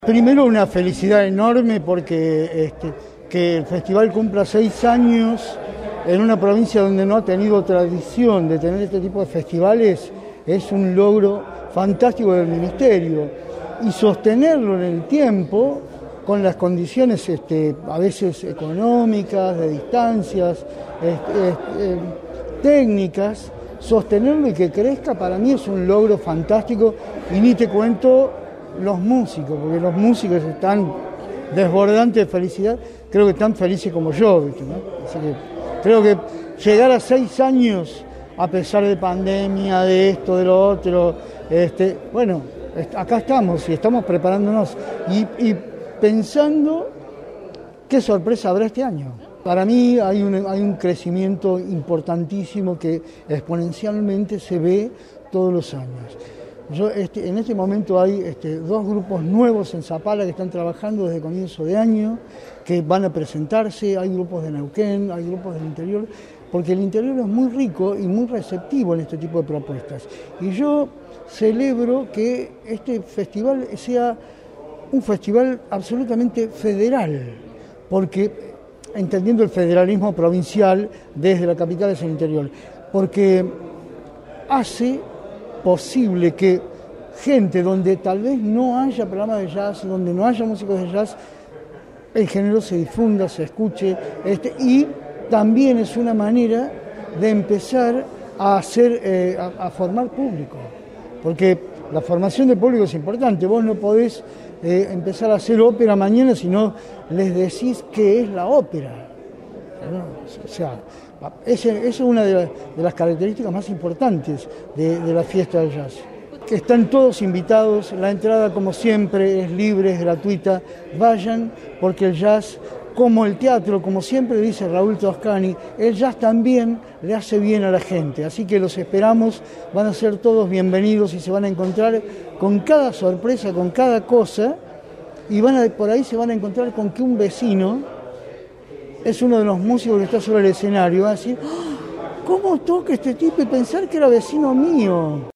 Primero, una felicidad enorme porque que el festival cumpla 6 años en una provincia donde no ha tenido tradición de tener este tipo de festivales es un logro fantástico del Ministerio, y sostenerlo en el tiempo con las condiciones a veces económicas, de distancias, técnicas, sostenerlo y que crezca para mí es un logro fantástico. Y ni te cuento los músicos, porque los músicos están desbordantes de felicidad, creo que tan felices como yo, ¿viste, no? Así que creo que llegar a 6 años a pesar de pandemia, de esto, de lo otro, bueno, acá estamos y estamos preparándonos y pensando qué sorpresa habrá este año. Para mí hay un crecimiento importantísimo que exponencialmente se ve todos los años. En este momento hay 2 grupos nuevos en Zapala que están trabajando desde comienzo de año, que van a presentarse. Hay grupos de Neuquén, hay grupos del interior, porque el interior es muy rico y muy receptivo en este tipo de propuestas. Y yo celebro que este festival sea un festival absolutamente federal, porque entendiendo el federalismo provincial desde la capital hacia el interior, porque hace posible que gente donde tal vez no haya programas de jazz, donde no haya músicos de jazz, el género se difunda, se escuche, y también es una manera de empezar a a formar público, porque la formación de público es importante. Vos no podés empezar a hacer ópera mañana si no les decís qué es la ópera, ¿no? O sea, esa es una de las características más importantes de la fiesta del jazz. Están todos invitados, la entrada como siempre es libre, es gratuita. Vayan, porque el jazz, como el teatro, como siempre dice Raúl Toscani, el jazz también le hace bien a la gente. Así que los esperamos, van a ser todos bienvenidos y se van a encontrar con cada sorpresa, con cada cosa, y por ahí se van a encontrar con que un vecino es uno de los músicos que está sobre el escenario, va a decir: ¿cómo toca este tipo? Y pensar que era vecino mío.